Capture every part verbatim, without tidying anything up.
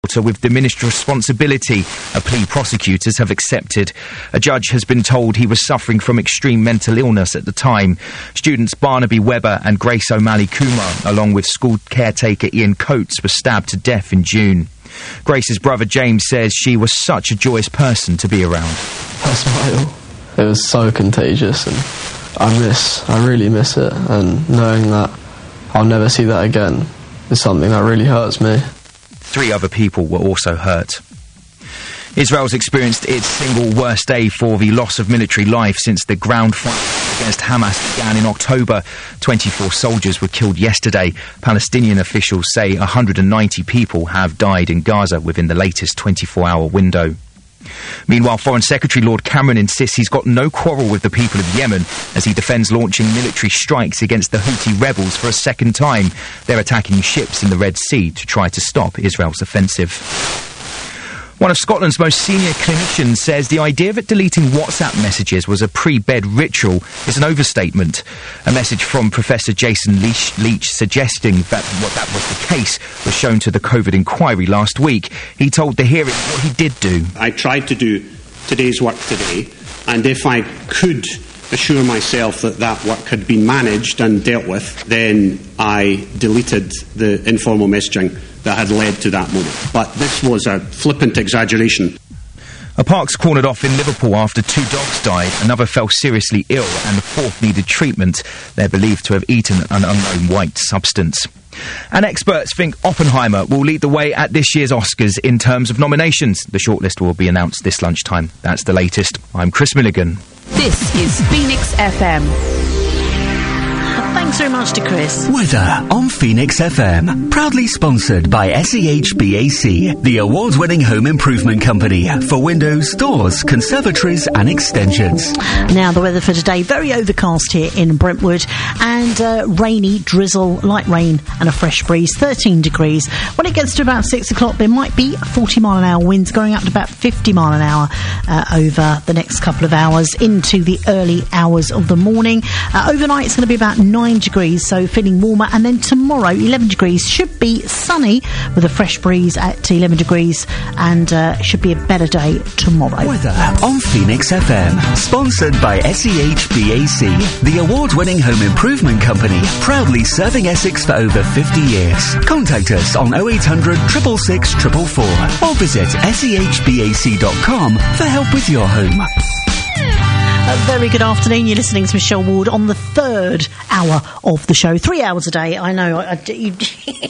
with diminished responsibility, a plea prosecutors have accepted. A judge has been told he was suffering from extreme mental illness at the time. Students Barnaby Webber and Grace O'Malley Kumar, along with school caretaker Ian Coates, were stabbed to death in June. Grace's brother James says she was such a joyous person to be around. Her smile, it was so contagious, and I miss, I really miss it, and knowing that I'll never see that again is something that really hurts me. Three other people were also hurt. Israel's experienced its single worst day for the loss of military life since the ground fight against Hamas began in October. twenty-four soldiers were killed yesterday. Palestinian officials say one hundred ninety people have died in Gaza within the latest twenty-four hour window. Meanwhile, Foreign Secretary Lord Cameron insists he's got no quarrel with the people of Yemen as he defends launching military strikes against the Houthi rebels for a second time. They're attacking ships in the Red Sea to try to stop Israel's offensive. One of Scotland's most senior clinicians says the idea that deleting WhatsApp messages was a pre-bed ritual is an overstatement. A message from Professor Jason Leach, Leach suggesting that what that was the case was shown to the COVID inquiry last week. He told the hearing what he did do. I tried to do today's work today, and if I could assure myself that that work had been managed and dealt with, then I deleted the informal messaging that had led to that moment. But this was a flippant exaggeration. A park's cornered off in Liverpool after two dogs died. Another fell seriously ill and the fourth needed treatment. They're believed to have eaten an unknown white substance. And experts think Oppenheimer will lead the way at this year's Oscars in terms of nominations. The shortlist will be announced this lunchtime. That's the latest. I'm Chris Milligan. This is Phoenix F M. Thanks very much to Chris. Weather on Phoenix F M. Proudly sponsored by S E H B A C, the award-winning home improvement company for windows, doors, conservatories and extensions. Now the weather for today, very overcast here in Brentwood and uh, rainy, drizzle, light rain and a fresh breeze, thirteen degrees. When it gets to about six o'clock, there might be forty mile an hour winds going up to about fifty mile an hour uh, over the next couple of hours into the early hours of the morning. Uh, overnight it's going to be about nine degrees, so feeling warmer, and then tomorrow eleven degrees, should be sunny with a fresh breeze at eleven degrees, and uh, should be a better day tomorrow. Weather on Phoenix F M, sponsored by S E H B A C, the award-winning home improvement company, proudly serving Essex for over fifty years. Contact us on oh eight hundred, six six six, four four four or visit S E H B A C dot com for help with your home. A very good afternoon. You're listening to Michelle Ward on the third hour of the show. Three hours a day. I know. I, I, you,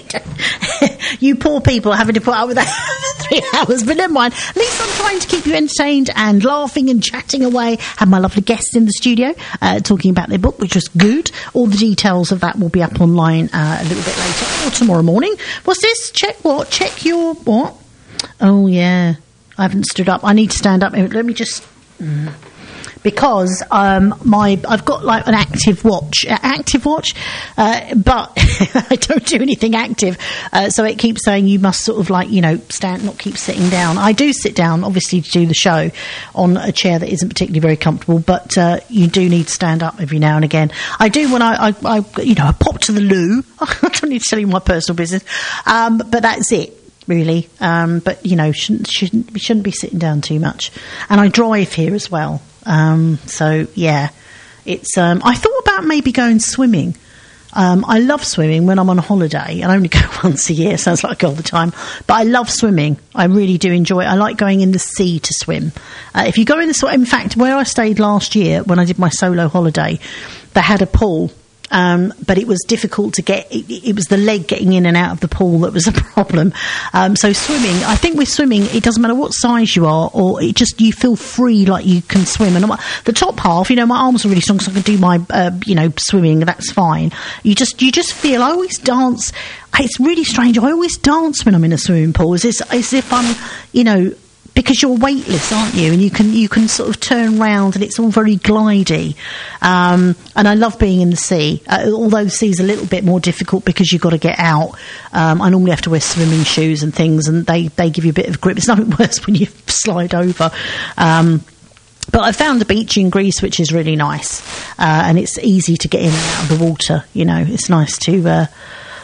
you poor people are having to put up with that for three hours. But never mind. At least I'm trying to keep you entertained and laughing and chatting away. Had my lovely guests in the studio uh, talking about their book, which was good. All the details of that will be up online uh, a little bit later or tomorrow morning. What's this? Check what? Check your what? Oh, yeah. I haven't stood up. I need to stand up. Let me just... Mm. Because um, my I've got like an active watch, uh, active watch, uh, but I don't do anything active, uh, so it keeps saying you must sort of like you know stand, not keep sitting down. I do sit down, obviously, to do the show on a chair that isn't particularly very comfortable, but uh, you do need to stand up every now and again. I do when I, I, I you know I pop to the loo. I don't need to tell you my personal business, um, but that's it. Really, um, but you know, shouldn't shouldn't we shouldn't be sitting down too much. And I drive here as well, um, so yeah, it's. Um, I thought about maybe going swimming. Um, I love swimming when I'm on a holiday. I only go once a year, sounds like all the time, but I love swimming. I really do enjoy it. I like going in the sea to swim. Uh, if you go in the, in fact, where I stayed last year when I did my solo holiday, they had a pool. Um, but it was difficult to get, it, it was the leg getting in and out of the pool that was a problem. Um, so swimming, I think with swimming, it doesn't matter what size you are, or it just, you feel free like you can swim. And the top half, you know, my arms are really strong, so I can do my, uh, you know, swimming, that's fine. You just, you just feel, I always dance, it's really strange, I always dance when I'm in a swimming pool, as if, as if I'm, you know, because you're weightless, aren't you? And you can you can sort of turn round, and it's all very glidey. Um, and I love being in the sea, uh, although the sea's a little bit more difficult because you've got to get out. Um, I normally have to wear swimming shoes and things, and they, they give you a bit of grip. It's nothing worse when you slide over. Um, but I found a beach in Greece, which is really nice, uh, and it's easy to get in and out of the water. You know, it's nice to... Uh,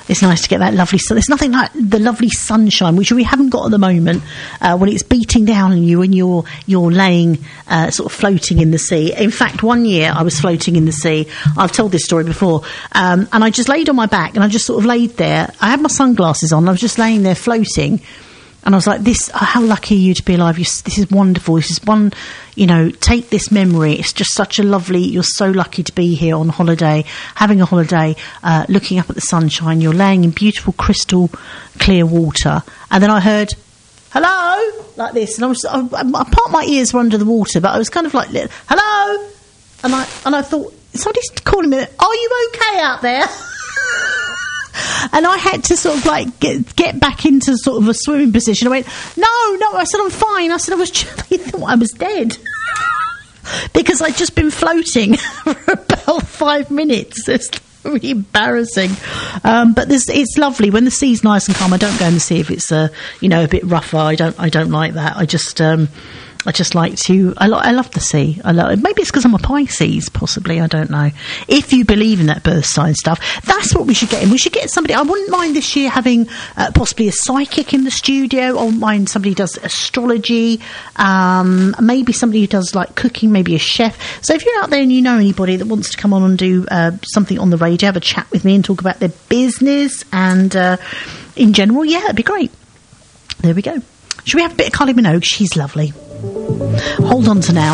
It's nice to get that lovely sun. There's nothing like the lovely sunshine, which we haven't got at the moment, uh, when it's beating down on you and you're you're laying, uh, sort of floating in the sea. In fact, one year I was floating in the sea. I've told this story before, um, and I just laid on my back and I just sort of laid there. I had my sunglasses on. I was just laying there floating. And I was like, "This, oh, how lucky are you to be alive? You, this is wonderful. This is one, you know, take this memory. It's just such a lovely, you're so lucky to be here on holiday, having a holiday, uh, looking up at the sunshine. You're laying in beautiful crystal clear water." And then I heard, "Hello," like this. And I was, I, I, part of my ears were under the water, but I was kind of like, "Hello." And I, and I thought, somebody's calling me, "Are you okay out there?" And I had to sort of like get, get back into sort of a swimming position. I went, no, no. I said, I'm fine. I said, I was just, they thought I was dead. Because I'd just been floating for about five minutes. It's really embarrassing. Um, but this, it's lovely. When the sea's nice and calm, I don't go in the sea if it's, uh, you know, a bit rougher. I don't, I don't like that. I just... Um, I just like to. I, lo- I love the sea. I love. Maybe it's because I'm a Pisces. Possibly, I don't know. If you believe in that birth sign stuff, that's what we should get in. We should get somebody. I wouldn't mind this year having uh, possibly a psychic in the studio. I wouldn't mind somebody who does astrology. Um, maybe somebody who does like cooking. Maybe a chef. So if you're out there and you know anybody that wants to come on and do uh, something on the radio, have a chat with me and talk about their business and uh, in general, yeah, it'd be great. There we go. Should we have a bit of Kylie Minogue? She's lovely. Hold on to now.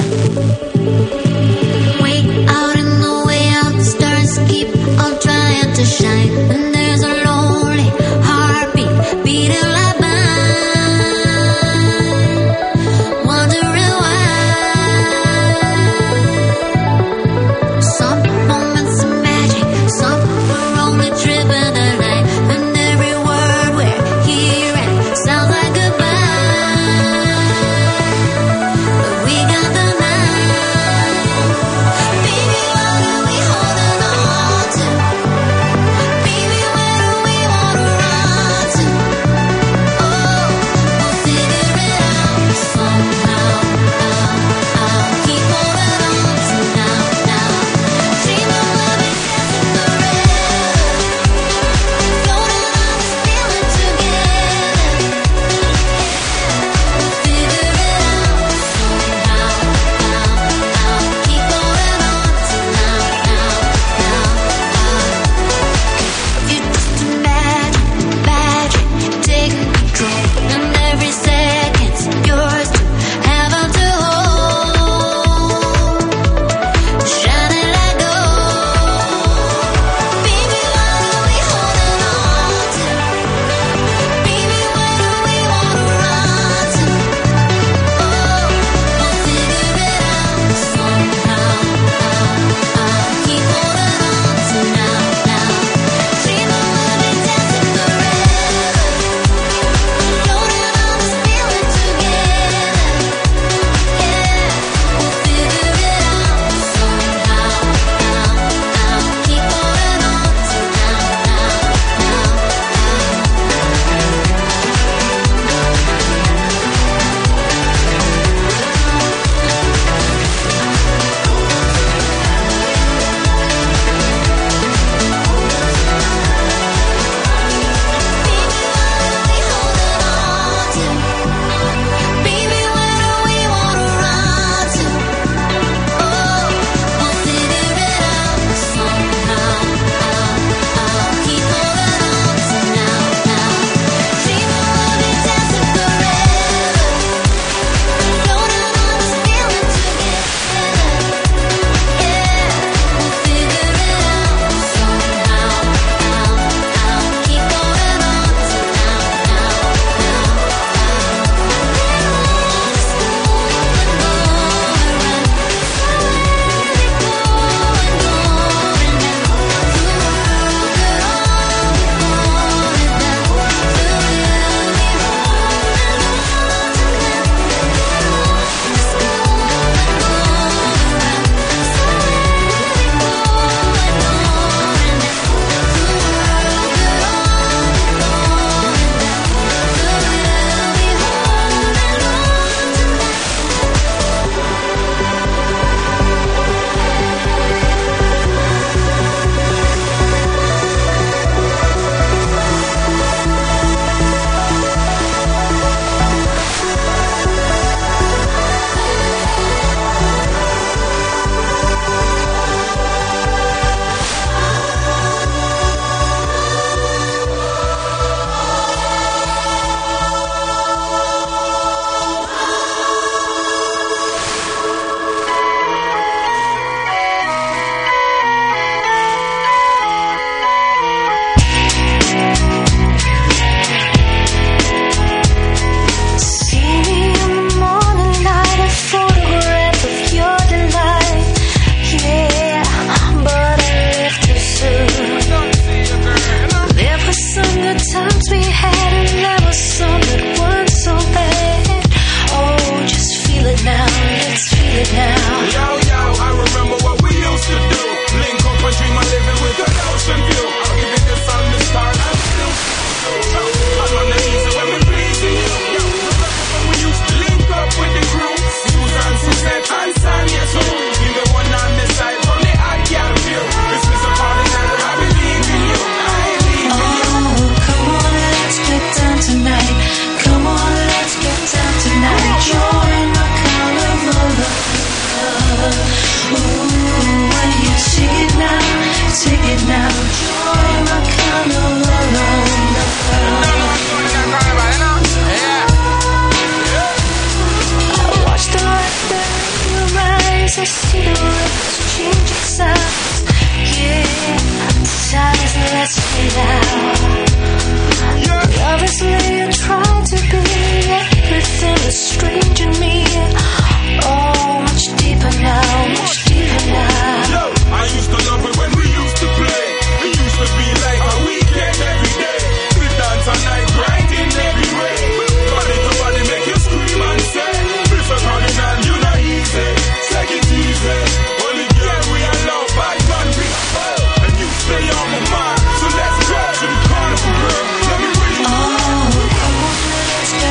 Way out in the way out, the stars keep on trying to shine, and there's a lonely heartbeat beating like mine, wondering why. Some moments of magic, some are only driven the night, and every word we're hearing sounds like goodbye. Baby, what are we holding on to? Baby,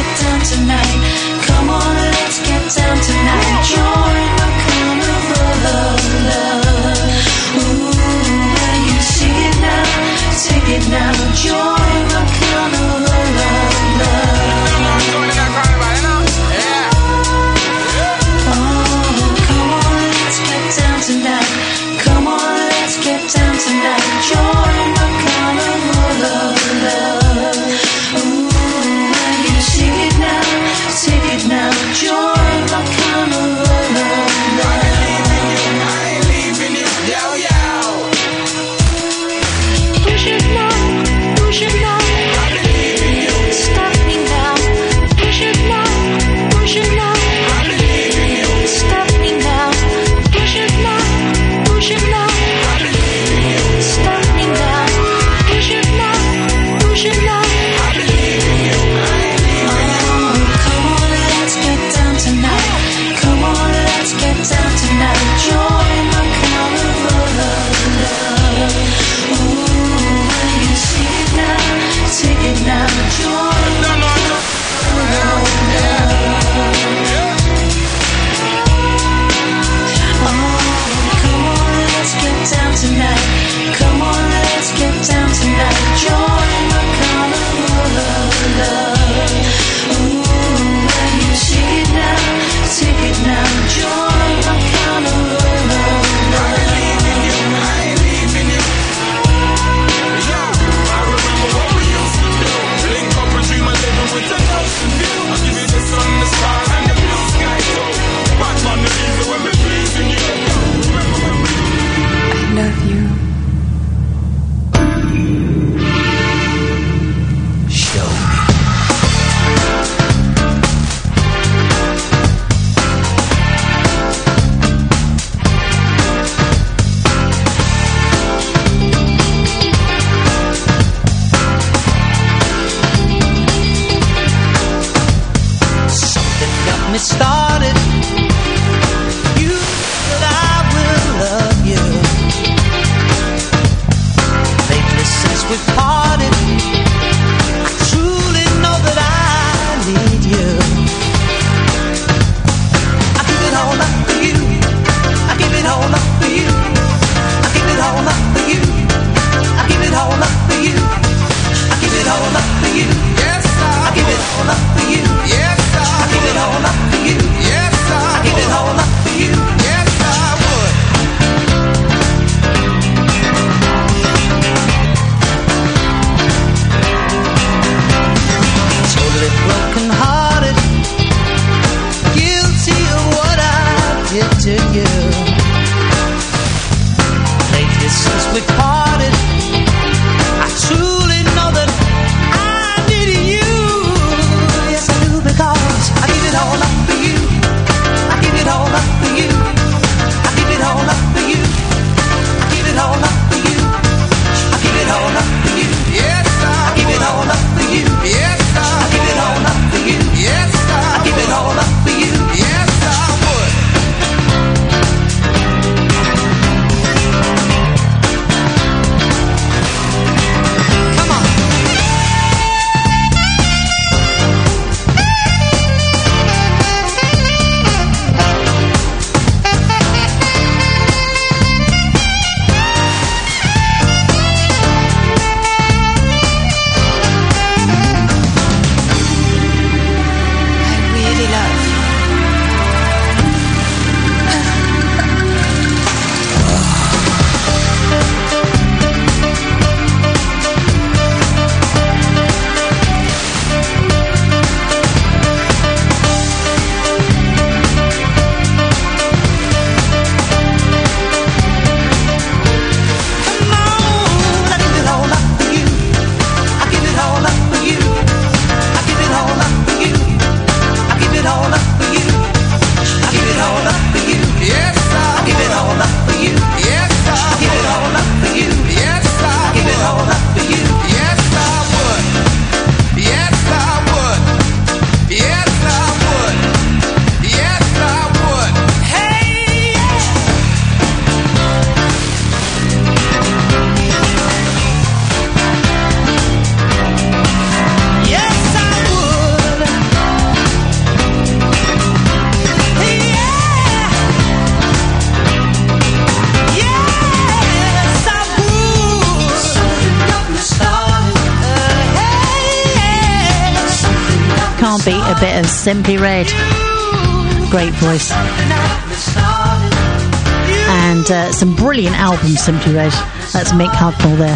get down tonight. Come on, let's get down tonight. Join the carnival of love. Ooh, when you see it now, take it now. Join the carnival of love. Oh, come on, let's get down tonight. Come on, let's get down tonight. Join the carnival of love. Ooh, when you see it now, take it now. Join the carnival of love. I ain't leaving you, yo, yo. Push it now, push it now. I believe in you. Stop me now. Push it now, push it now. I believe in you. Stop me now. Push it now, push it now. I believe in you. Stop me now. Push it now, push it now. I believe in you. I ain't leaving you. Come on, let's get down tonight. Come on, let's get down tonight. Join the carnival of love. Ooh, when you see it now, take it now. Join the carnival of love. Oh, come on, let's get down tonight. Come on, let's get down tonight. Join the carnival of love. Ooh, when you see it now, take it now. Join the carnival of love. I believe in you, I believe in you. Yo, I remember what we used to do. Link up and dream of living with an ocean view. I'll give you the sun, the stars, and the blue sky too. Batman the easy when we're pleasing you. Remember when we Love you. Show me. Something got me started. You that I will love you. Lately since we parted, I truly know that I need you. I give it all up for you. I give it all up for you. I give it all up for you. I give it all up for you. I give it all up for you. Yes, I give it all up for you. Yes, I give it all up for you. can't beat a bit of Simply Red. Great voice. And uh, some brilliant albums, Simply Red. That's Mick Hucknall there.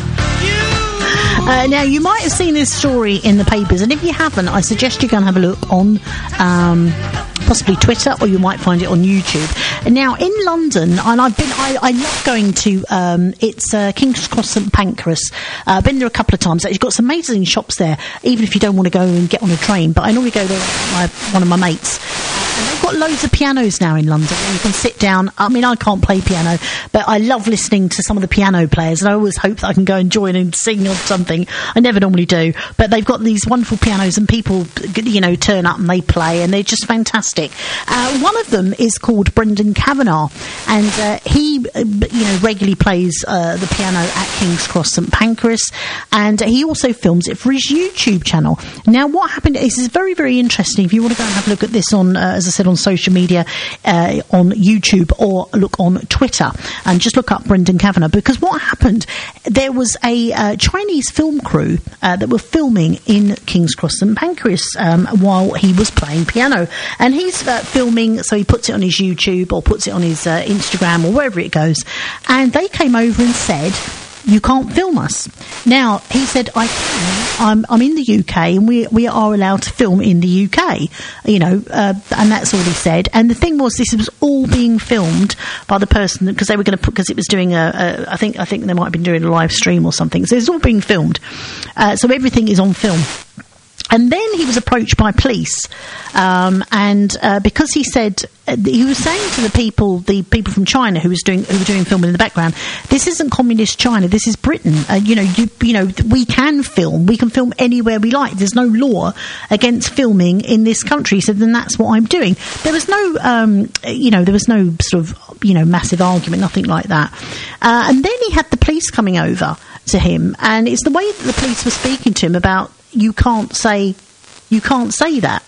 Uh, now, you might have seen this story in the papers, and if you haven't, I suggest you go and have a look on um, possibly Twitter, or you might find it on YouTube. And now, in London, and I've been, I, I love going to, um, it's uh, King's Cross St Pancras. Uh, I've been there a couple of times. You've got some amazing shops there, even if you don't want to go and get on a train. But I normally go there with my, one of my mates. And they've got loads of pianos now in London where you can sit down. I mean, I can't play piano, but I love listening to some of the piano players, and I always hope that I can go and join and sing or something. I never normally do, but they've got these wonderful pianos, and people, you know, turn up and they play, and they're just fantastic. Uh, one of them is called Brendan Kavanagh, and uh, he, uh, you know, regularly plays uh, the piano at King's Cross St Pancras, and he also films it for his YouTube channel. Now, what happened is, is very, very interesting. If you want to go and have a look at this on, uh, as I said, on social media, uh, on YouTube, or look on Twitter, and just look up Brendan Kavanagh, because what happened, there was a uh, Chinese film crew uh, that were filming in King's Cross St Pancras um, while he was playing piano, and he's uh, filming, so he puts it on his YouTube or puts it on his uh, Instagram or wherever it goes, and they came over and said, you can't film us. Now, he said, I can. I'm, I'm in the U K, and we we are allowed to film in the U K, you know, uh, and that's all he said. And the thing was, this was all being filmed by the person, because they were going to put, because it was doing a, a, I think, I think they might have been doing a live stream or something. So it's all being filmed. Uh, so everything is on film. And then he was approached by police, um, and uh, because he said, uh, he was saying to the people, the people from China who was doing, who were doing filming in the background, this isn't communist China, this is Britain. Uh, you know, you, you know, we can film, we can film anywhere we like. There's no law against filming in this country. He said, then that's what I'm doing. There was no, um, you know, there was no sort of, you know, massive argument, nothing like that. Uh, and then he had the police coming over to him, and it's the way that the police were speaking to him about, you can't say, you can't say that.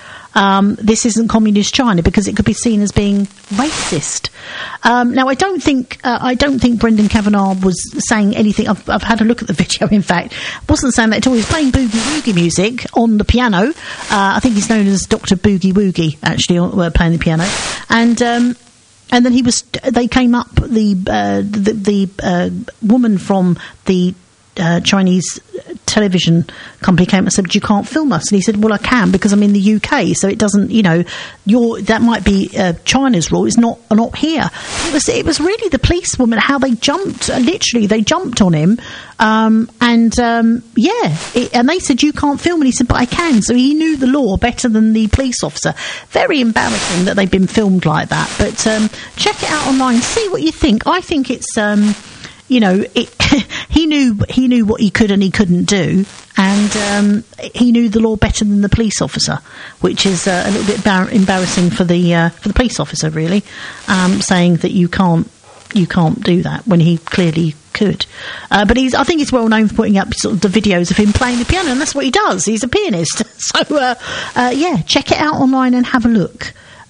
Um, this isn't communist China, because it could be seen as being racist. Um, now, I don't think uh, I don't think Brendan Kavanagh was saying anything. I've, I've had a look at the video. In fact, wasn't saying that at all. He was playing boogie woogie music on the piano. Uh, I think he's known as Doctor Boogie Woogie, actually, uh, playing the piano, and. Um, And then he was. They came up. The uh, the, the uh, woman from the uh, Chinese television company came and said, "You can't film us." And he said, "Well, I can, because I'm in the U K, so it doesn't. You know, your that might be uh, China's rule. It's not not here." It was. It was really the policewoman, how they jumped. Uh, literally, they jumped on him, um, and um, yeah, it, and they said, "You can't film," and he said, "But I can." So he knew the law better than the police officer. Very embarrassing that they've been filmed like that. But um, check it out online. See what you think. I think it's. Um, You know, it, he knew he knew what he could and he couldn't do, and um, he knew the law better than the police officer, which is uh, a little bit bar- embarrassing for the uh, for the police officer, really, um, saying that you can't you can't do that when he clearly could. Uh, but he's I think he's well known for putting up sort of the videos of him playing the piano, and that's what he does. He's a pianist, so uh, uh, yeah, check it out online and have a look.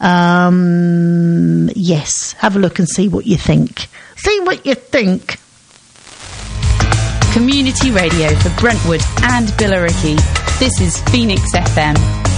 Um, yes, have a look and see what you think. See what you think. Community radio for Brentwood and Billericay. This is Phoenix F M.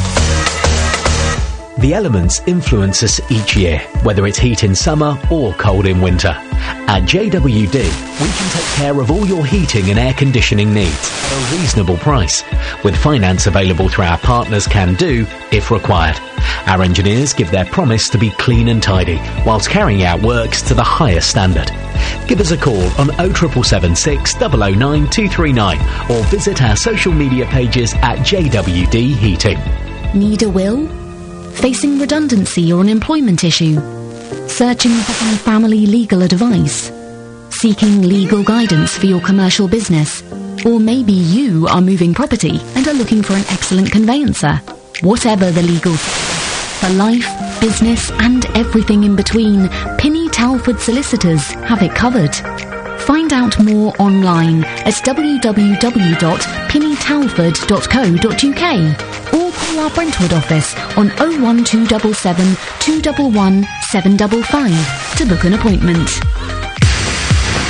The elements influence us each year, whether it's heat in summer or cold in winter. At J W D, we can take care of all your heating and air conditioning needs at a reasonable price, with finance available through our partners Can Do if required. Our engineers give their promise to be clean and tidy, whilst carrying out works to the highest standard. Give us a call on oh seven seven six, zero zero nine, two three nine or visit our social media pages at J W D Heating. Need a will? Facing redundancy or an employment issue? Searching for some family legal advice? Seeking legal guidance for your commercial business? Or maybe you are moving property and are looking for an excellent conveyancer. Whatever the legal for life, business and everything in between, Pinny Talford Solicitors have it covered. Find out more online at w w w dot pinny talford dot co dot u k or call our Brentwood office on oh one two seven seven, two one one, seven five five to book an appointment.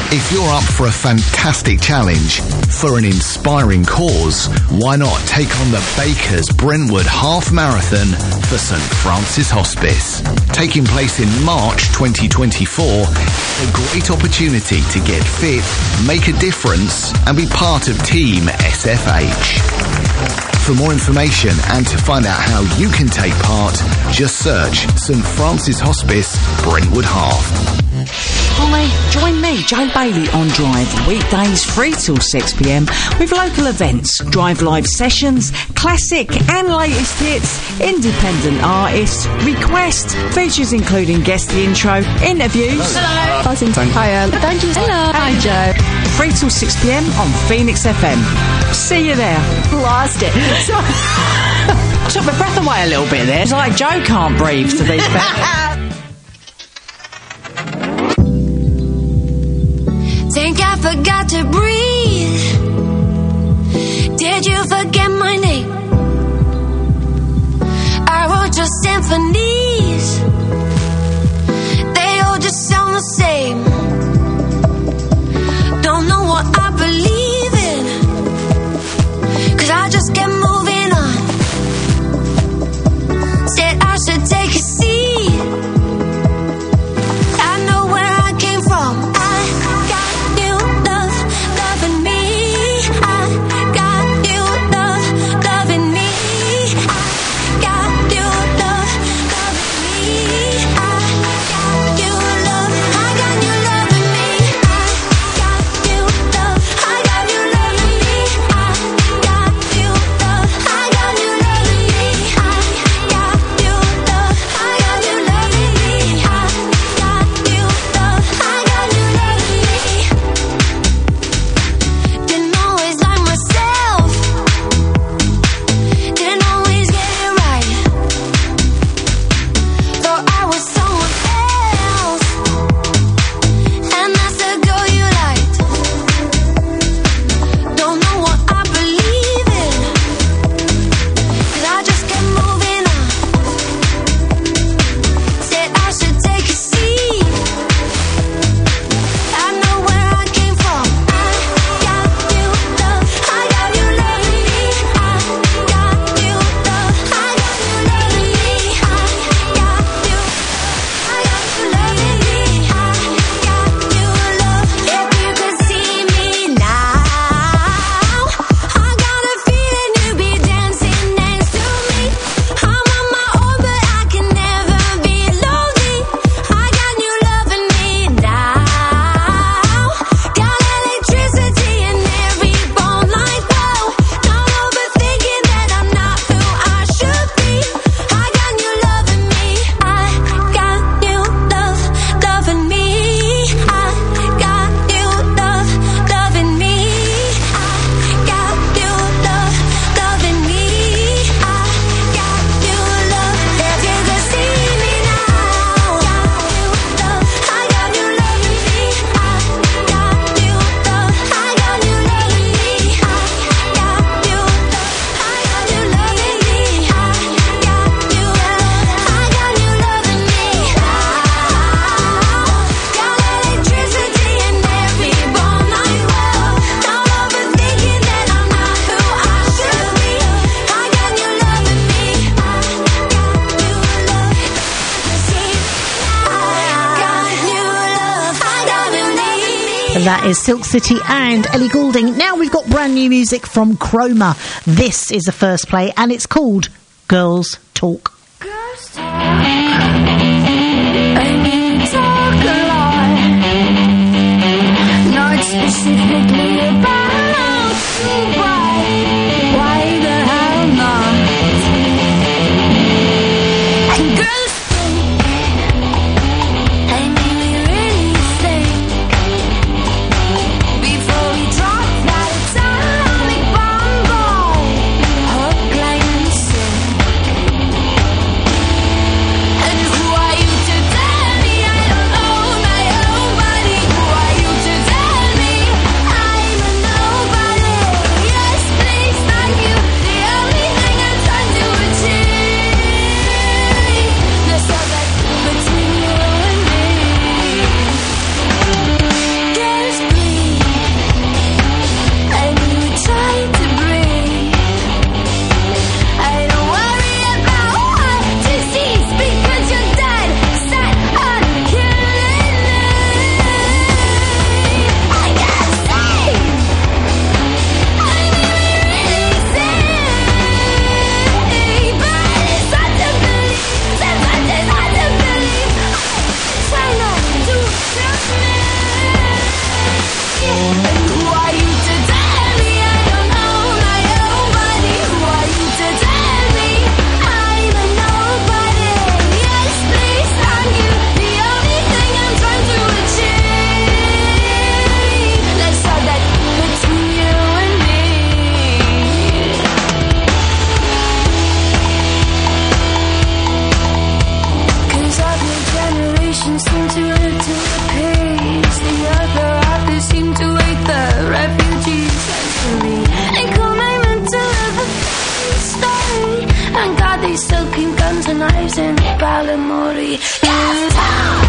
If you're up for a fantastic challenge, for an inspiring cause, why not take on the Bakers Brentwood Half Marathon for St Francis Hospice? Taking place in March twenty twenty-four, it's a great opportunity to get fit, make a difference, and be part of Team S F H. For more information and to find out how you can take part, just search St Francis Hospice Brentwood Half. Hi, join me, Joe Bailey, on Drive, weekdays three till six p m with local events, Drive live sessions, classic and latest hits, independent artists, request, features including guest intro, interviews. Hello. Buzzing. Hiya. Thank you. Hello. Hi, Joe. three till six p m on Phoenix F M. See you there. Lost it. So, took my breath away a little bit there. It's like Joe can't breathe to these better. Think I forgot to breathe. Did you forget my name? I wrote your symphonies. They all just sound the same. Don't know what I believe in, 'cause I just kept moving on. Said I should take a seat. I know where I came from. That is Silk City and Ellie Goulding. Now we've got brand new music from Chroma. This is the first play and it's called Girls Talk. Girls talk, and you talk a lot. Not specifically about you, why, why the hell not? And girls think, I mean we really think, before we drop that atomic bomb, hook, line, and sinker. And who are you to tell me I don't own my own body? Who are you to tell me I'm a nobody? Yes, smoking guns and knives in Balamory. Gas town.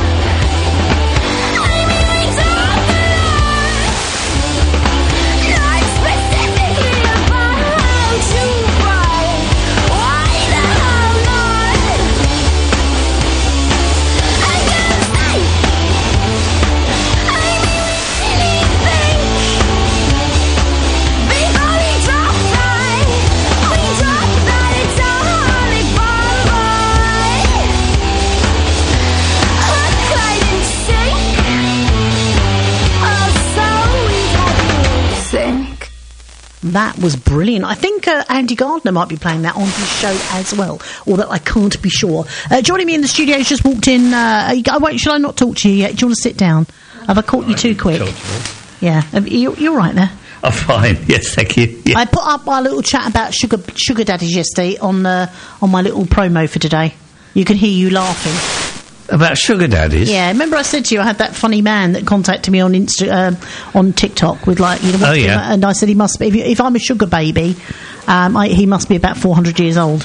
That was brilliant. I think uh, Andy Gardner might be playing that on his show as well, although I can't be sure. Uh, joining me in the studio has just walked in. Uh, I wait, shall I not talk to you yet? Do you want to sit down? Have I caught you too quick? Yeah, you, you're right there. I'm fine. Yes, thank you. Yeah. I put up my little chat about sugar sugar daddies yesterday on uh, on my little promo for today. You can hear you laughing. About sugar daddies? Yeah, remember I said to you I had that funny man that contacted me on Insta, um, on TikTok with like, you know, oh, yeah. and I said he must be, if, if I'm a sugar baby, um, I, he must be about four hundred years old.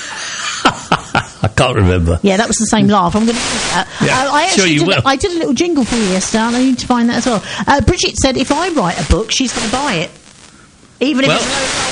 I can't remember. Yeah, that was the same laugh. I'm going to do that. Yeah, uh, I sure you did, will. I did a little jingle for you yesterday, and I need to find that as well. Uh, Bridget said if I write a book, she's going to buy it. Even if well, it's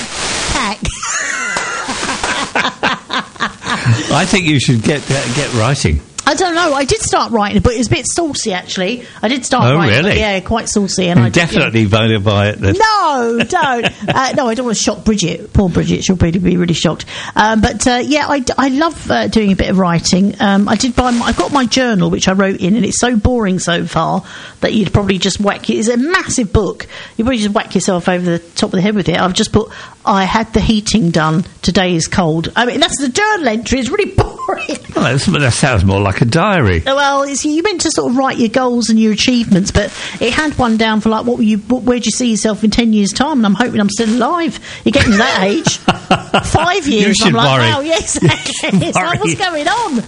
no pack. I think you should get uh, get writing. I don't know. I did start writing, but it was a bit saucy, actually. I did start oh, writing. really? Yeah, quite saucy. And I definitely did, yeah. won't buy it then. No, don't. uh, no, I don't want to shock Bridget. Poor Bridget. She'll probably be really shocked. Um, but, uh, yeah, I, I love uh, doing a bit of writing. Um, I did buy my, I've got my journal, which I wrote in, and it's so boring so far that you'd probably just whack it. It's a massive book. You'd probably just whack yourself over the top of the head with it. I've just put, I had the heating done. Today is cold. I mean, that's the journal entry. It's really boring. Well, that sounds more like a diary. Well, it's, you meant to sort of write your goals and your achievements, but it had one down for like, what were you? Where do you see yourself in ten years' time? And I'm hoping I'm still alive. You're getting to that age, five years. You should I'm like, worry. wow, yes, it's like, what's going on?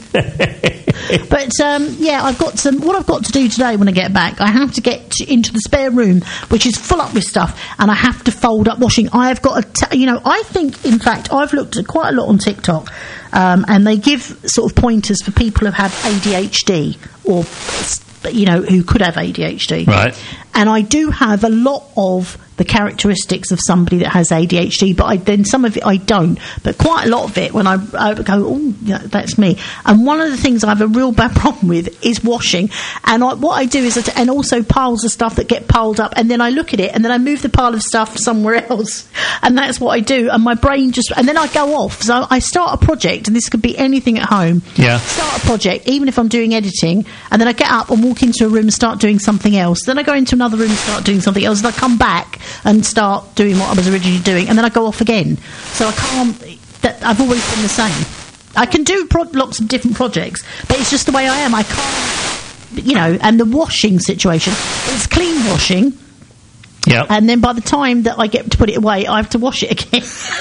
But um, yeah, I've got some. What I've got to do today when I get back, I have to get to, into the spare room, which is full up with stuff, and I have to fold up washing. I have got a, t- you know, I think, in fact, I've looked at quite a lot on TikTok. Um, and they give sort of pointers for people who have A D H D or, you know, who could have A D H D. Right. And I do have a lot of the characteristics of somebody that has A D H D, but I, then some of it I don't. But quite a lot of it, when I, I go, oh, yeah, that's me. And one of the things I have a real bad problem with is washing. And I, what I do is, I t- and also piles of stuff that get piled up, and then I look at it, and then I move the pile of stuff somewhere else. And that's what I do. And my brain just, and then I go off. So I start a project, and this could be anything at home. Yeah. Start a project, even if I'm doing editing, and then I get up and walk into a room and start doing something else. Then I go into another room and start doing something else, and I come back and start doing what I was originally doing, and then I go off again. So I can't. That, I've always been the same. I can do pro- lots of different projects, but it's just the way I am. I can't, you know. And the washing situation, it's clean washing. Yeah. And then by the time that I get to put it away, I have to wash it again.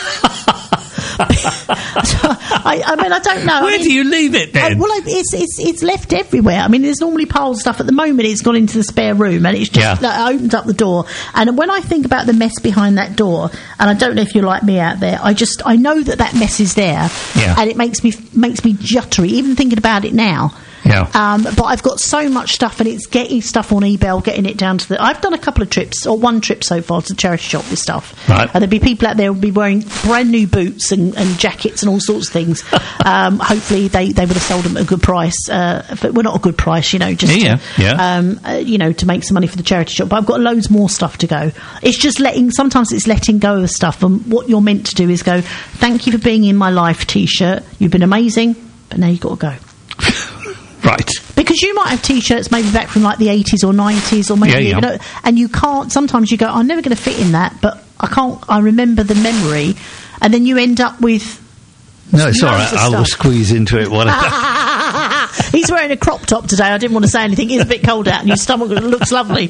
So, I, I mean, I don't know. Where I mean, do you leave it then? I, well, I, it's it's it's left everywhere. I mean, there's normally piled stuff. At the moment, it's gone into the spare room, and it's just Yeah. like, I opened up the door. And when I think about the mess behind that door, and I don't know if you're like me out there, I just I know that that mess is there, Yeah. and it makes me makes me jittery even thinking about it now. Yeah. Um, but I've got so much stuff, and it's getting stuff on eBay, getting it down to the. I've done a couple of trips, or one trip so far, to the charity shop with stuff. Right. And there'll be people out there who'll be wearing brand new boots and, and jackets and all sorts of things. um, hopefully, they, they would have sold them at a good price, uh, but well, not a good price, you know, just Yeah, to, yeah. Um, uh, you know, to make some money for the charity shop. But I've got loads more stuff to go. It's just letting. Sometimes it's letting go of stuff, and what you're meant to do is go. Thank you for being in my life, T-shirt. You've been amazing, but now you've got to go. Right. Because you might have T-shirts maybe back from like the eighties or nineties or maybe Yeah, yeah. you know, and you can't. Sometimes you go, I'm never going to fit in that, but I can't. I remember the memory, and then you end up with. No, it's all loads right. of I will stuff. squeeze into it. Whatever. He's wearing a crop top today. I didn't want to say anything. It's a bit cold out, and your stomach looks lovely.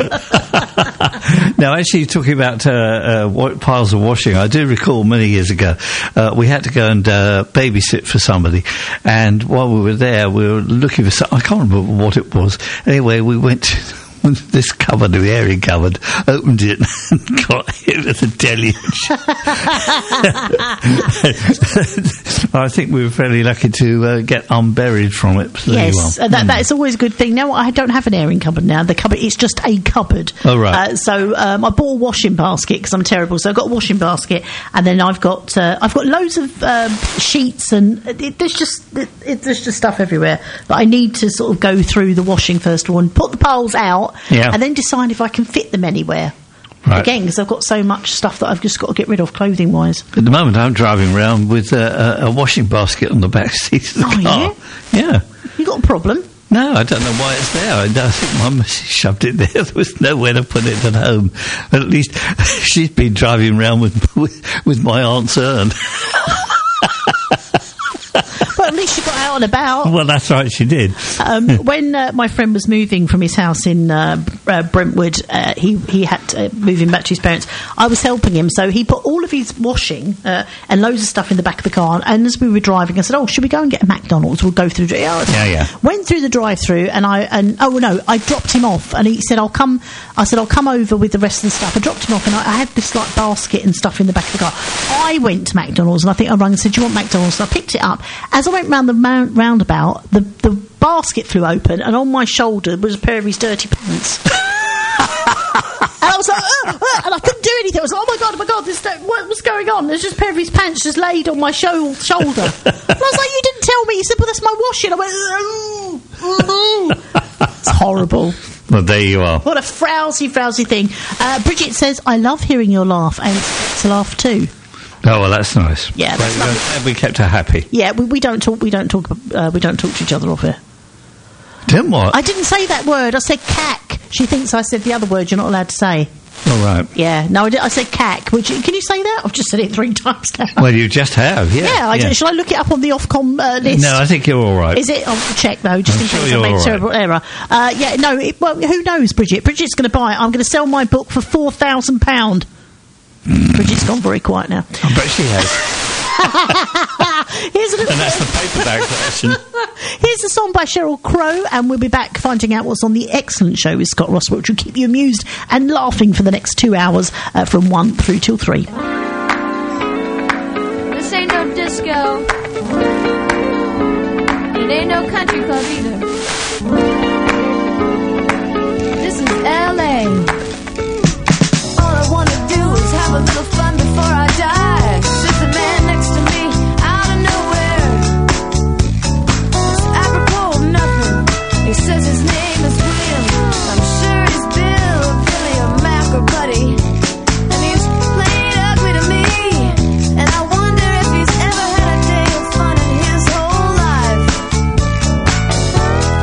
Now, actually, talking about uh, uh, wa- piles of washing, I do recall many years ago uh, we had to go and uh, babysit for somebody, and while we were there, we were looking for some, I can't remember what it was. Anyway, we went to, this cupboard, the airing cupboard, opened it and got hit with a deluge. I think we were fairly lucky to uh, get unburied from it. So Yes, uh, that, that is always a good thing. Now I don't have an airing cupboard now. The cupboard it's just a cupboard. Oh, right. Uh, so um, I bought a washing basket because I'm terrible. So I've got a washing basket, and then I've got uh, I've got loads of um, sheets, and it, there's just it, it, there's just stuff everywhere. But I need to sort of go through the washing first of all and put the poles out, Yeah. and then decide if I can fit them anywhere. Right. Again, because I've got so much stuff that I've just got to get rid of, clothing wise. At the moment, I'm driving around with uh, a, a washing basket on the back seat of the Oh, car. Yeah. You got a problem? No, I don't know why it's there. I, I think my missus shoved it there. There was nowhere to put it at home. At least she's been driving around with with, with my aunt's urn. Well, at least you got out and about. Well, that's right, she did. Um, when uh, my friend was moving from his house in uh, uh, Brentwood, uh, he he had to move him back to his parents. I was helping him, so he put all of his washing uh, and loads of stuff in the back of the car. And as we were driving, I said, "Oh, should we go and get a McDonald's? We'll go through." The yeah, Yeah, yeah. Went through the drive-through, and I and oh no, I dropped him off, and he said, "I'll come." I said, "I'll come over with the rest of the stuff." I dropped him off, and I, I had this like basket and stuff in the back of the car. I went to McDonald's, and I think I rang and said, "Do you want McDonald's?" So I picked it up. As I went round the ma- roundabout, the the basket flew open, and on my shoulder was a pair of his dirty pants. And I was like, uh, uh, and I couldn't do anything. I was like, oh my god, oh my god, this, what was going on? There's just a pair of his pants just laid on my sho- shoulder. And I was like, you didn't tell me. He said, well, that's my washing. I went, ooh, ooh. It's horrible. Well, there you are. What a frowsy, frowsy thing. Uh, Bridget says, I love hearing your laugh, and it's to laugh too. Oh well, that's nice. Yeah, that's Well, lovely. we kept her happy. Yeah, we, we don't talk. We don't talk. Uh, we don't talk to each other off here. Didn't what? I didn't say that word. I said cack. She thinks I said the other word you're not allowed to say. All right. Yeah, no, I, did, I said cack. Which, can you say that? I've just said it three times now. Well, you just have, yeah. Yeah, I, yeah. shall I look it up on the Ofcom uh, list? No, I think you're all right. Is it? I'll check though, just I'm in sure case I you're made a all right. terrible error. Uh, yeah, no. It, well, who knows, Bridget? Bridget's going to buy it. I'm going to sell my book for four thousand pound. Bridget's gone very quiet now. I bet she has. Here's a And that's the paperback version. Here's a song by Sheryl Crow, and we'll be back finding out what's on the excellent show with Scott Ross, which will keep you amused and laughing for the next two hours uh, from one through till three. This ain't no disco. It ain't no country club either. This is L A. All I wanna do is have a little fun before I die. Sits a man next to me out of nowhere. It's apropos of nothing. He says his name is William. I'm sure he's Bill, Billy, or Mac or Buddy. And he's played ugly to me. And I wonder if he's ever had a day of fun in his whole life.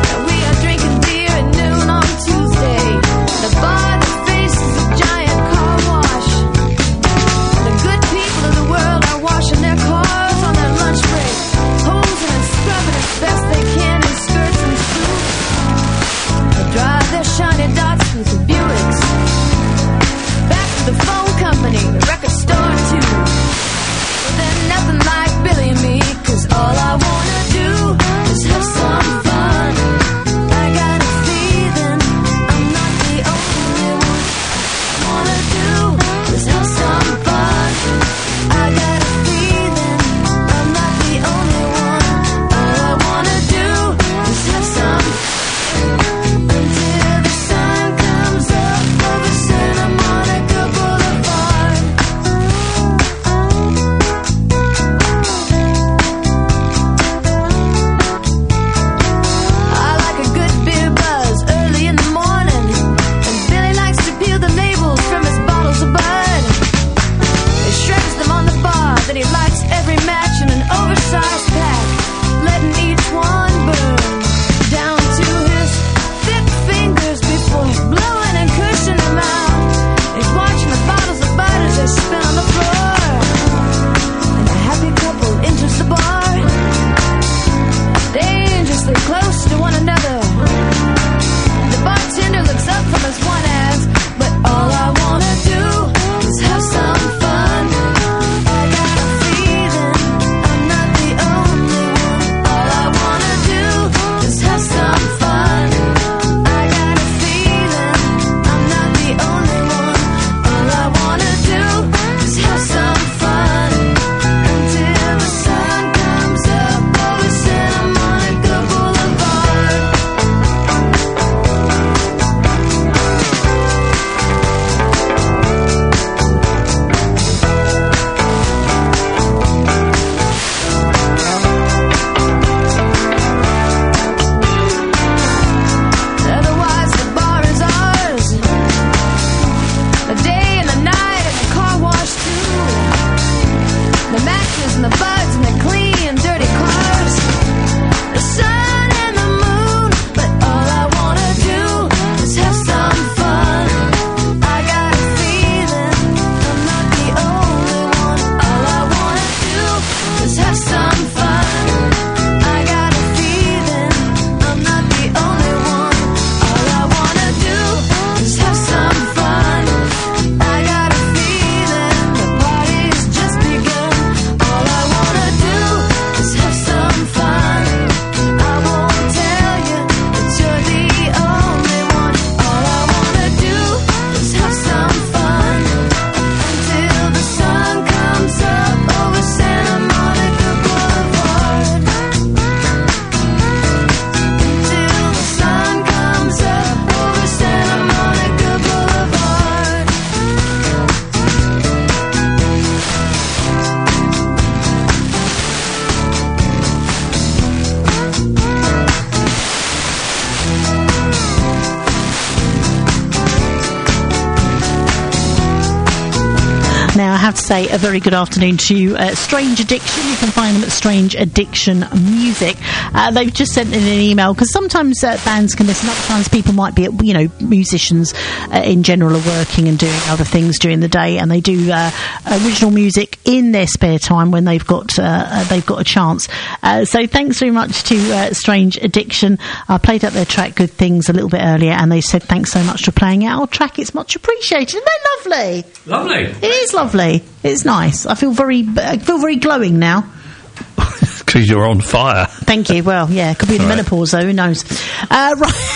have to say a very good afternoon to uh, Strange Addiction. You can find them at Strange Addiction Music. Uh, they've just sent in an email because sometimes uh, bands can listen. Other times people might be, you know, musicians uh, in general are working and doing other things during the day, and they do uh, original music in their spare time when they've got uh, uh, they've got a chance. Uh, so thanks very much to uh, Strange Addiction. I played up their track Good Things a little bit earlier, and they said thanks so much for playing out our track. It's much appreciated. Isn't that lovely? Lovely. It is lovely. It's nice. I feel very, I feel very glowing now. Because you're on fire. Thank you. Well, yeah, could be in All the right. menopause though. Who knows? Uh,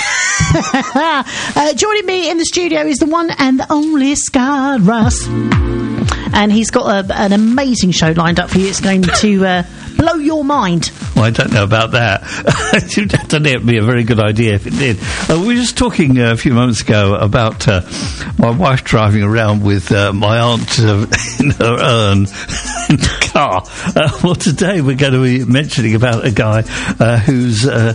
right. uh, joining me in the studio is the one and the only Scott Russ, and he's got a, an amazing show lined up for you. It's going to uh, blow your mind. Well, I don't know about that. I don't think it'd be a very good idea if it did. Uh, we were just talking uh, a few moments ago about uh, my wife driving around with uh, my aunt uh, in her urn in the car. Uh, well, today we're going to be mentioning about a guy uh, whose uh,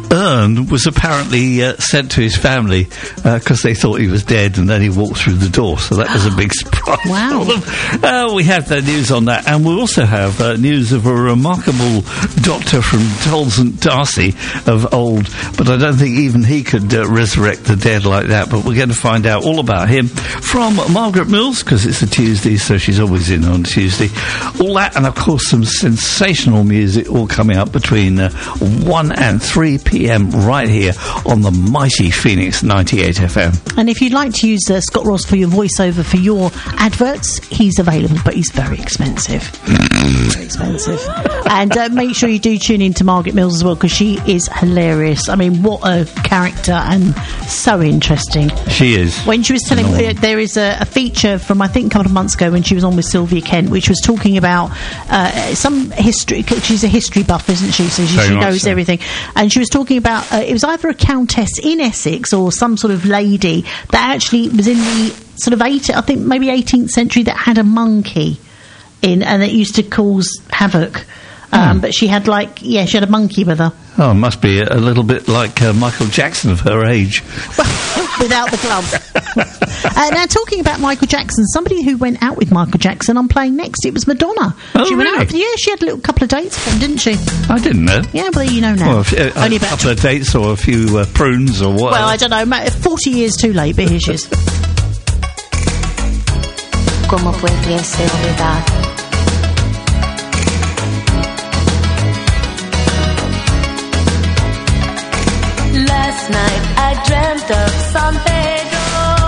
urn was apparently uh, sent to his family because uh, they thought he was dead, and then he walked through the door. So that was a big surprise. Wow. For them. Uh, we have the news on that, and we'll also have uh, news of a remarkable doctor from Tolsant Darcy of old, but I don't think even he could uh, resurrect the dead like that. But we're going to find out all about him from Margaret Mills, because it's a Tuesday, so she's always in on Tuesday. All that, and of course some sensational music all coming up between uh, one and three p.m. right here on the mighty Phoenix ninety-eight F M. And if you'd like to use uh, Scott Ross for your voiceover for your adverts, he's available, but he's very expensive. Very expensive. And uh, make sure you do tune in to Margaret Mills as well, because she is hilarious. I mean, what a character, and so interesting. She is. When she was telling, uh, there is a, a feature from I think a couple of months ago when she was on with Sylvia Kent, which was talking about uh, some history. She's a history buff, isn't she? So she, Very she much knows so. everything. And she was talking about uh, it was either a countess in Essex or some sort of lady that actually was in the sort of eight, I think maybe eighteenth century, that had a monkey in, and it used to cause havoc. Um, Hmm. But she had like, yeah, she had a monkey with her. Oh, it must be a, a little bit like uh, Michael Jackson of her age. Without the gloves. uh, now, talking about Michael Jackson, somebody who went out with Michael Jackson, I'm playing next, it was Madonna. Oh, she went really? out, yeah, she had a little couple of dates with him, didn't she? I didn't know. Yeah, well, you know now. Well, a, few, a, Only a about couple of dates or a few uh, prunes or what? Well, I don't know, ma- forty years too late, but here she is. ¿Cómo pudiese olvidar? Last night I dreamt of San Pedro,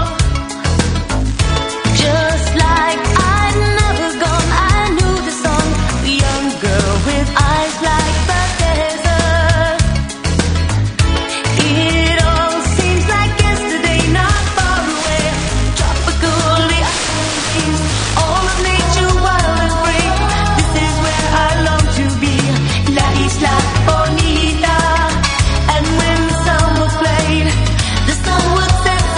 just like I'd never gone. I knew the song, the young girl with eyes like the desert. It all seems like yesterday, not far away. Tropical, the islands, all of nature wild and free. This is where I long to be, La Isla Bonita. And when the song was played, the sun would set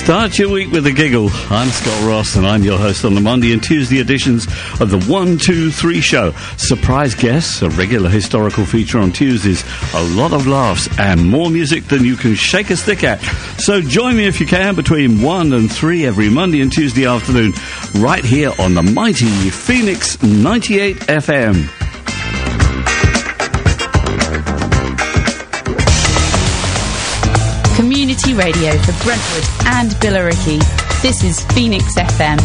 Start your week with a giggle. I'm Scott Ross, and I'm your host on the Monday and Tuesday editions of the one two three Show. Surprise guests, a regular historical feature on Tuesdays, a lot of laughs, and more music than you can shake a stick at. So join me if you can between one and three every Monday and Tuesday afternoon, right here on the mighty Phoenix ninety-eight F M. Community radio for Brentwood and Billericay. This is Phoenix F M.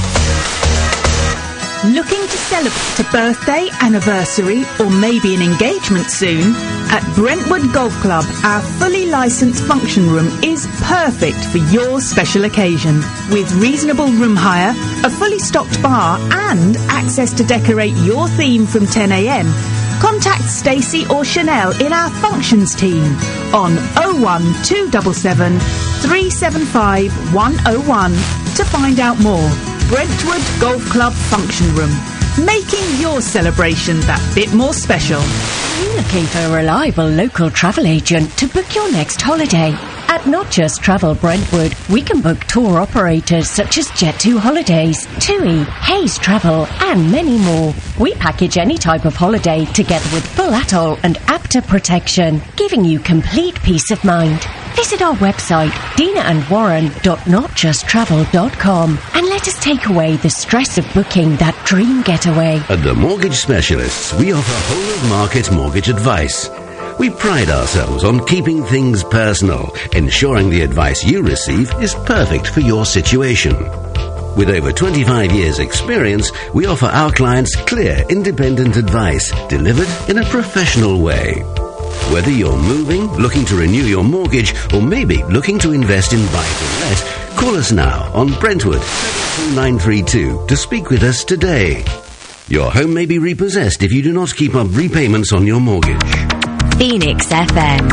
Looking to celebrate a birthday, anniversary, or maybe an engagement soon? At Brentwood Golf Club, our fully licensed function room is perfect for your special occasion. With reasonable room hire, a fully stocked bar, and access to decorate your theme from ten a m, contact Stacey or Chanel in our functions team on oh one two seven seven, three seven five, one oh one to find out more. Brentwood Golf Club Function Room, making your celebration that bit more special. Are you looking for a reliable local travel agent to book your next holiday? At Not Just Travel Brentwood, we can book tour operators such as Jet two Holidays, TUI, Hayes Travel, and many more. We package any type of holiday together with full atoll and APTA protection, giving you complete peace of mind. Visit our website, dina and warren dot not just travel dot com, and let us take away the stress of booking that dream getaway. At the Mortgage Specialists, we offer whole-of-market mortgage advice. We pride ourselves on keeping things personal, ensuring the advice you receive is perfect for your situation. With over twenty-five years' experience, we offer our clients clear, independent advice delivered in a professional way. Whether you're moving, looking to renew your mortgage, or maybe looking to invest in buy-to-let, call us now on Brentwood seven two nine three two to speak with us today. Your home may be repossessed if you do not keep up repayments on your mortgage. Phoenix F M.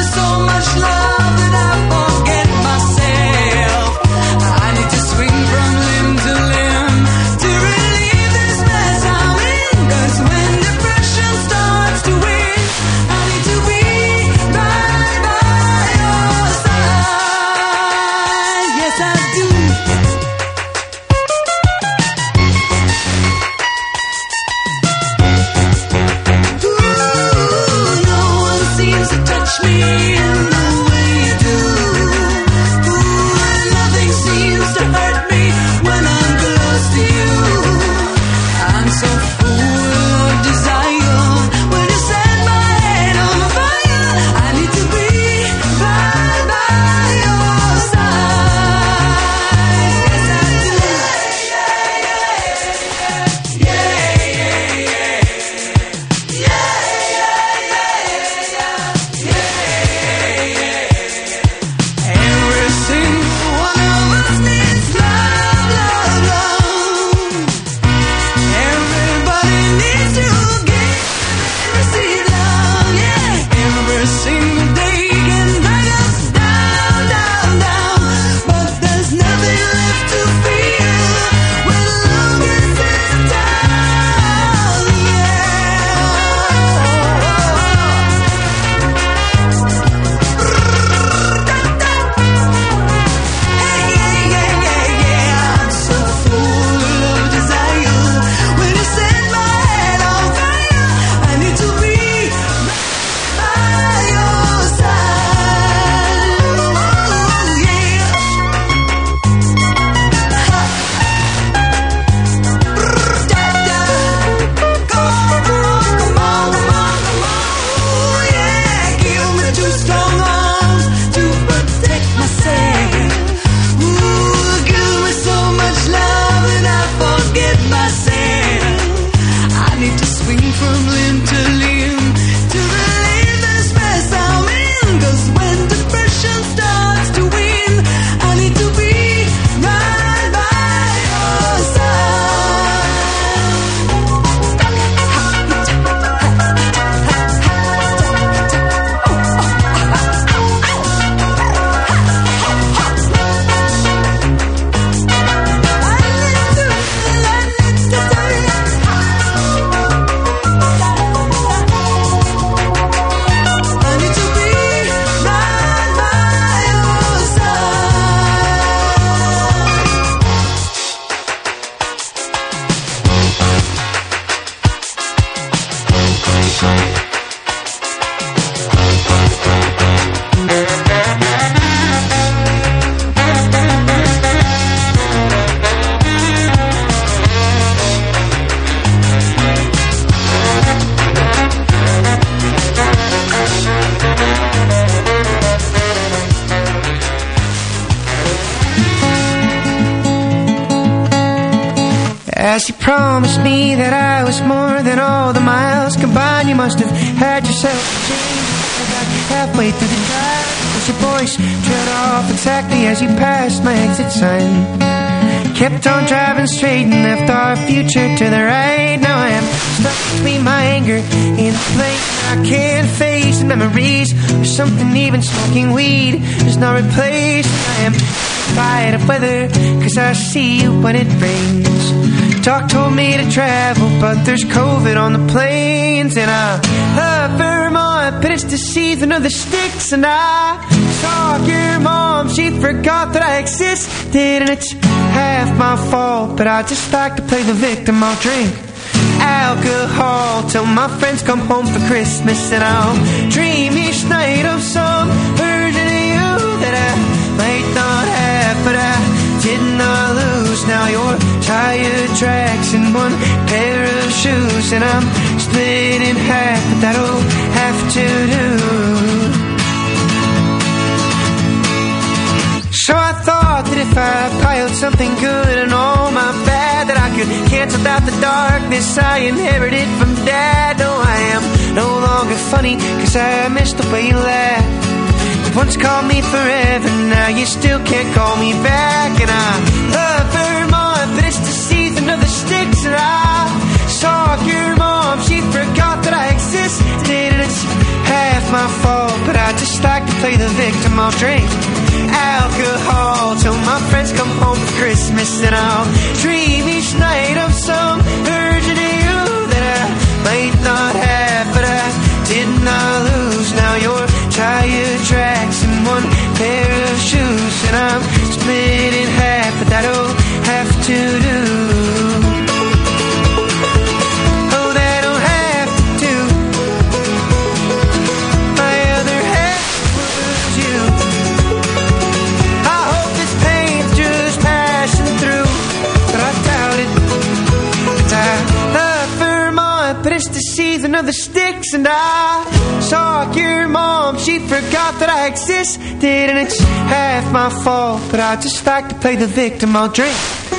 Swing from As you promised me that I was more than all the miles combined, you must have had yourself a change. I got halfway through the drive as your voice trailed off exactly as you passed my exit sign. Kept on driving straight and left our future to the right. Now I am stuck between my anger and the flame I can't face, the memories of something even smoking weed does not replace. I am terrified of weather, cause I see you when it rains. Doc told me to travel, but there's COVID on the planes. And I love Vermont, but it's the season of the sticks. And I saw your mom, she forgot that I existed. And it's half my fault, but I just like to play the victim. I'll drink alcohol till my friends come home for Christmas. And I'll dream each night of some version of you that I might not have, but I did not lose. Now your tire tracks in one pair of shoes, and I'm split in half, but that'll have to do. So I thought that if I piled something good and all my bad, that I could cancel out the darkness I inherited from Dad. No, I am no longer funny, cause I missed the way you laughed. Once called me forever, now you still can't call me back. And I love Vermont, but it's the season of the sticks. And I saw your mom, she forgot that I existed. And it's half my fault, but I just like to play the victim. I'll drink alcohol till my friends come home for Christmas. And I'll dream each night of some version of you that I might not have, but I did not lose. Now you're tire tracks in one pair of shoes, and I'm split in half, but that'll have to do. Oh, that'll have to do. My other half was you. I hope this pain's just passing through, but I doubt it. 'Cause I love Vermont, but it's the season of the sticks. And I saw your mom, she forgot that I existed. And it's half my fault, but I just like to play the victim. I'll drink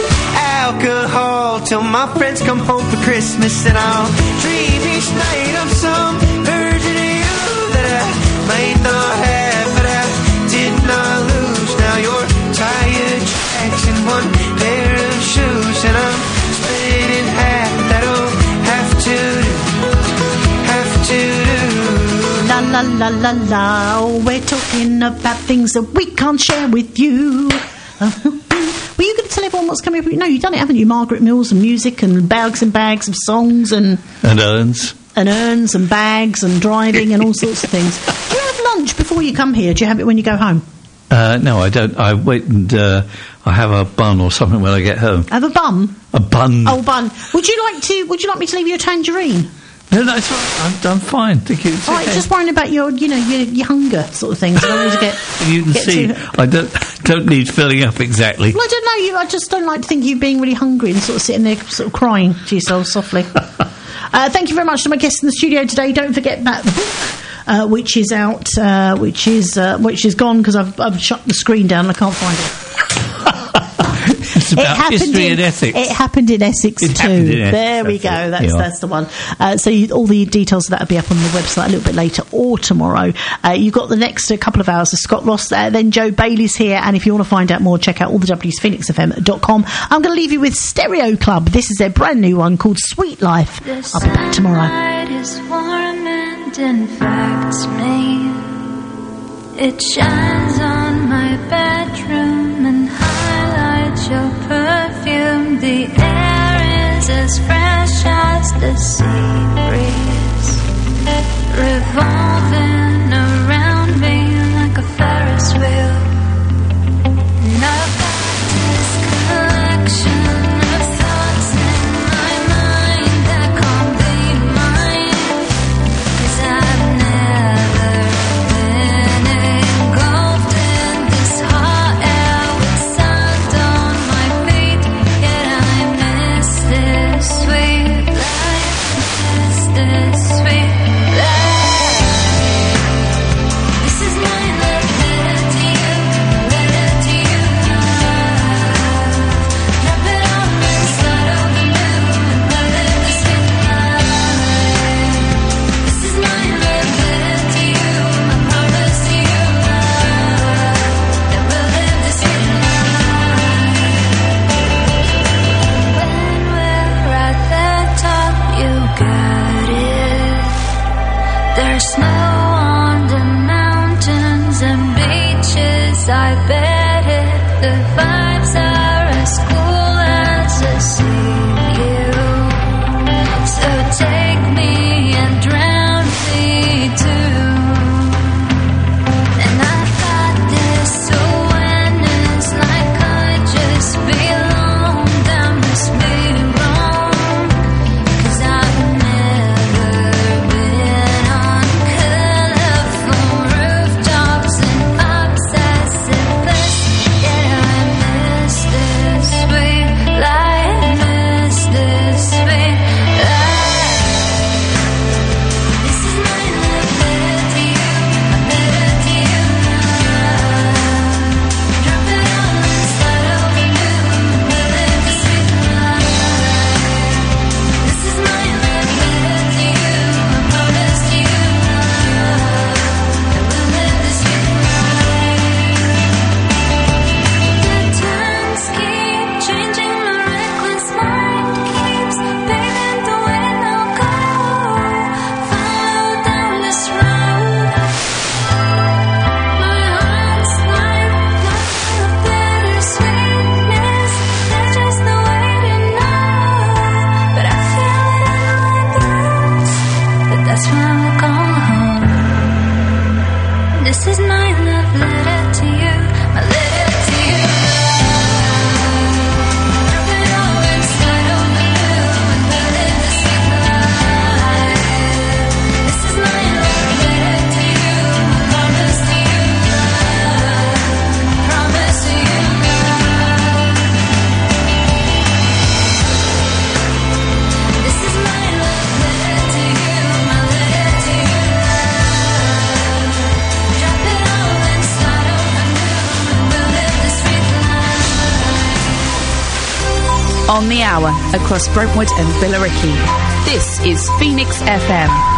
alcohol till my friends come home for Christmas. And I'll dream each night of some version of you that I might not have, but I did not lose. Now you're tired tracks in one pair of shoes, and I'm split in half. That'll have to do, have to do. La la la la la, oh, we're talking about things that we can't share with you. Uh, were you going to tell everyone what's coming up? No, you've done it, haven't you? Margaret Mills and music and bags and bags of songs and... And urns. And urns and bags and driving and all sorts of things. Do you have lunch before you come here? Do you have it when you go home? Uh, no, I don't. I wait and uh, I have a bun or something when I get home. Have a bun? A bun. Oh, bun. Would you like to? Would you like me to leave you a tangerine? No, no, it's all right. I'm, I'm fine. Thank you. It's All right, okay. just worrying about your, you know, your, your hunger sort of things. I don't want to get. You can get see, too- I don't don't need filling up exactly. Well, I don't know. You, I just don't like to think you being really hungry and sort of sitting there, sort of crying to yourself softly. uh, thank you very much to my guests in the studio today. Don't forget about the book, uh, which is out, uh, which is uh, which is gone because I've I've shut the screen down and I can't find it. It's about history in, and ethics. It happened in Essex It too. happened in Essex, there we that's go. it. That's Yeah. that's the one. Uh, so you, all the details of that will be up on the website a little bit later or tomorrow. Uh, you've got the next uh, couple of hours of Scott Ross there. Then Joe Bailey's here. And if you want to find out more, check out all the W's, phoenix f m dot com. I'm going to leave you with Stereo Club. This is their brand new one called Sweet Life. I'll be back tomorrow. Light is warm and infects me. It shines on my bedroom and highlights your perfume. The air is as fresh as the sea breeze, revolving around me like a Ferris wheel. And I've got this collection of thoughts in my mind that can't be mine. On the hour, across Brentwood and Billericay. This is Phoenix F M.